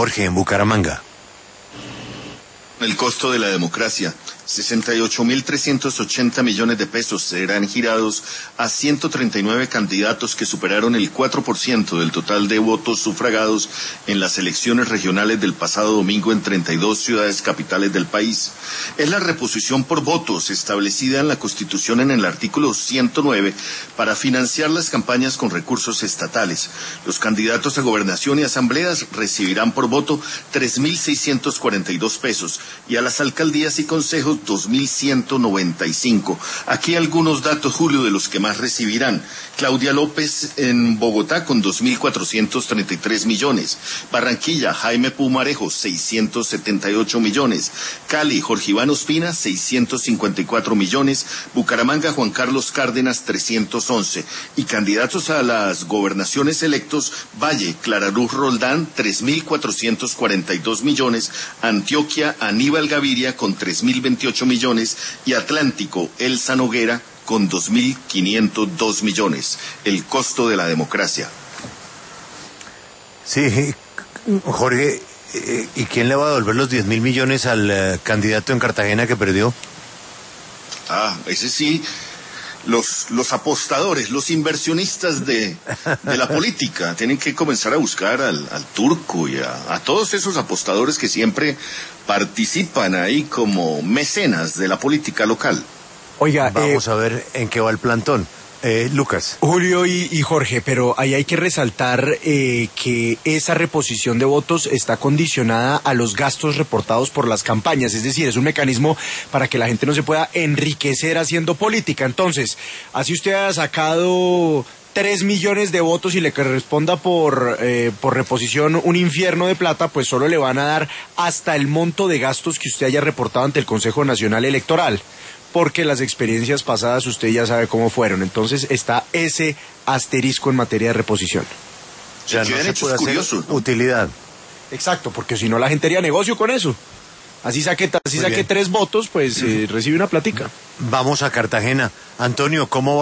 Jorge, en Bucaramanga. El costo de la democracia, 68.380 millones de pesos serán girados a 139 candidatos que superaron el 4% del total de votos sufragados en las elecciones regionales del pasado domingo en 32 ciudades capitales del país. Es la reposición por votos establecida en la Constitución en el artículo 109 para financiar las campañas con recursos estatales. Los candidatos a gobernación y asambleas recibirán por voto 3.642 pesos y a las alcaldías y consejos 2.195. Aquí algunos datos, Julio, de los que más recibirán. Claudia López en Bogotá con 2.433 millones. Barranquilla, Jaime Pumarejo, 678 millones. Cali, Jorge Iván Ospina, 654 millones. Bucaramanga, Juan Carlos Cárdenas, 311. Y candidatos a las gobernaciones electos, Valle, Clara Luz Roldán, 3.442 millones. Antioquia, Aníbal Gaviria con 3.028 millones y Atlántico, Elsa Noguera con 2.502 millones. El costo de la democracia. Sí, Jorge, ¿y quién le va a devolver los 10.000 millones al candidato en Cartagena que perdió? Ese sí. Los apostadores, los inversionistas de la política tienen que comenzar a buscar al turco y a todos esos apostadores que siempre participan ahí como mecenas de la política local. Oiga, vamos a ver en qué va el plantón. Lucas. Julio y Jorge, pero ahí hay que resaltar que esa reposición de votos está condicionada a los gastos reportados por las campañas, es decir, es un mecanismo para que la gente no se pueda enriquecer haciendo política. Entonces, así usted ha sacado 3 millones de votos y le corresponda por reposición un infierno de plata, pues solo le van a dar hasta el monto de gastos que usted haya reportado ante el Consejo Nacional Electoral, porque las experiencias pasadas usted ya sabe cómo fueron. Entonces está ese asterisco en materia de reposición. O sea, no se puede hacer utilidad. Exacto, porque si no la gente haría negocio con eso. Así saque 3 votos, pues recibe una platica. Vamos a Cartagena. Antonio, ¿cómo va